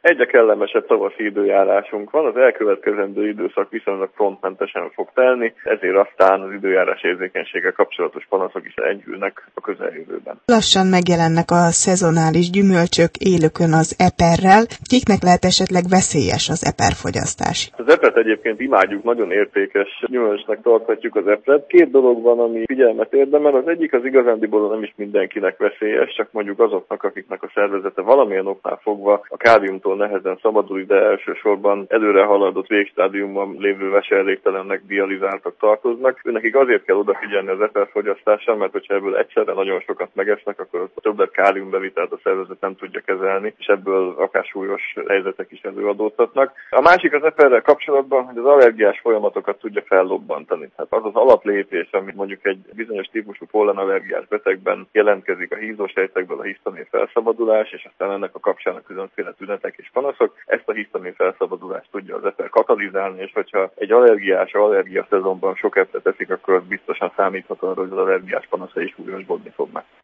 Egyre kellemesebb tavaszi időjárásunk van, az elkövetkezendő időszak viszonylag frontmentesen fog telni, ezért aztán az időjárás érzékenységgel kapcsolatos panaszok is enyhülnek a közeljövőben. Lassan megjelennek a szezonális gyümölcsök élőkön az eperrel. Kiknek lehet esetleg veszélyes az eperfogyasztás? Az epret egyébként imádjuk, nagyon értékes gyümölcsnek tarthatjuk az epret. Két dolog van, ami figyelmet érdemel. Az egyik az igazándiból nem is mindenkinek veszélyes, csak mondjuk azoknak, akiknek a szervezete valamilyen oknál fogva a káliumtól nehezen szabadul, de elsősorban előre haladott végstádiumban lévő veselégtelennek, dializáltak tartoznak. Őnekik azért kell odafigyelni az eperfogyasztásra, mert hogyha ebből egyszerre nagyon sokat megesznek, akkor a többlet káliumbevitelt a szervezet nem tudja kezelni, és ebből akár súlyos helyzetek is előadódhatnak. A másik az eperrel kapcsolatban, hogy az allergiás folyamatokat tudja fellobbantani. Hát az az alaplépés, ami mondjuk egy bizonyos típusú pollenallergiás betegben jelentkezik a hízósejtekből, a hisztamin felszabadulás, és aztán ennek a kapcsán a különféle tünetek és panaszok. Ezt a hisztamin felszabadulást tudja az eper katalizálni, és hogyha egy allergiás allergia szezonban sok epret eszik, akkor az biztosan számíthat arra, hogy az allergiás panaszai súlyosbodni fognak.